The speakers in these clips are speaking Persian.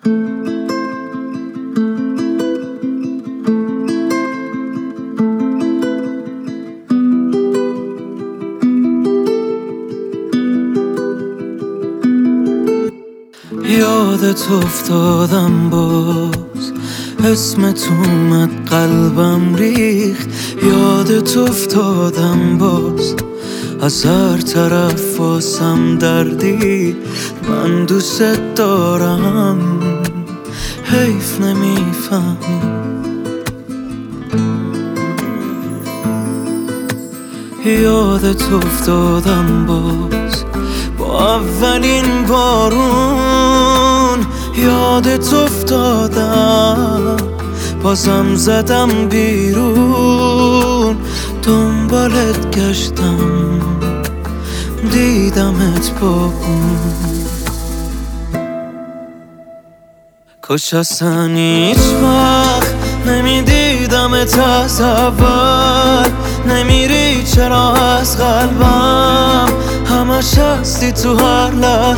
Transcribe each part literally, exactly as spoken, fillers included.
یادت افتادم باز، اسمت اومد قلبم ریخت. یادت افتادم باز، از هر طرف واسم دردی. من دوست دارم، حیف نمیفهمی. یادت افتادم باز، با اولین بارون. یادت افتادم، بازم زدم بیرون. دنبالت گشتم، دیدمت با اون. کاش اصلا هیچ وقت نمیدیدمت از اول. نمیری چرا از قلبم، همش هستی تو هر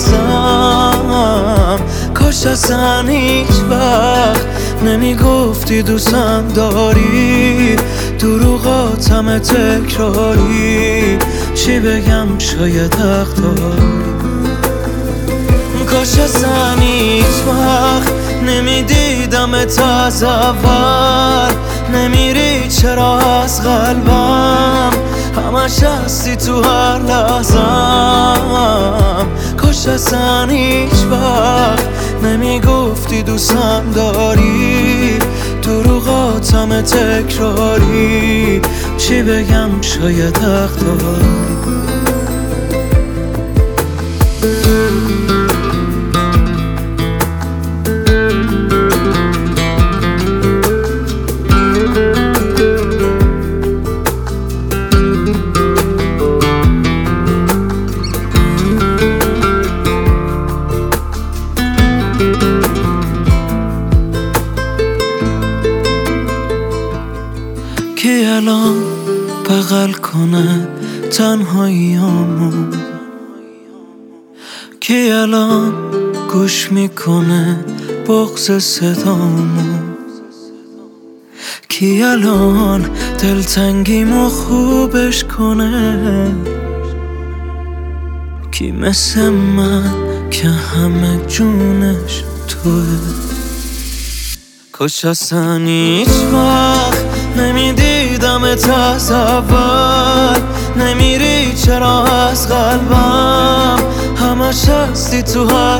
لحظم. کاش اصلا هیچ وقت نمیگفتی دوستم داری. دروغاتم تکراری، چی بگم شاید حق داری. کاش اصلا هیچ وقت نمیدیدمت از اول. نمیری چرا از قلبم، همش هستی تو هر لحظم. کاش اصلا هیچ وقت نمیگفتی دوستم داری. دروغاتم تکراری، چی بگم شاید حق داری. کی الان بغل کنه تنهاییامو؟ کی الان گوش میکنه بغض صدامو؟ کی الان دلتنگیمو خوبش کنه؟ کی مثل من که همه جونش توه؟ کاش اصلا هیچ وقت نمیدیدمت از اول. نمیری چرا از قلبم، همش هستی تو هر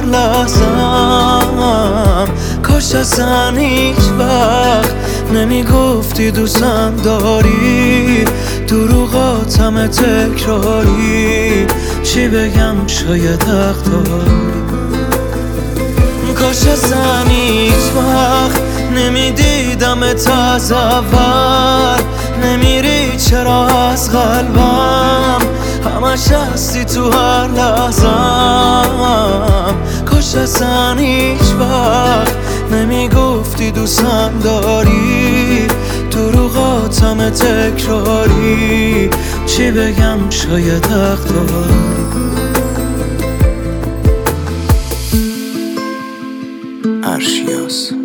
لحظم. کاش اصلا هیچ وقت نمیگفتی دوستم داری. دروغاتم تکراری، چی بگم شاید حق داری. کاش اصلا هیچ وقت نمیدیدمت از اول. نمیری چرا از قلبم، همش هستی تو هر لحظم. کاش اصلا هیچ وقت نمیگفتی دوستم داری. دروغاتم تکراری، چی بگم شاید حق داری. ارشیاس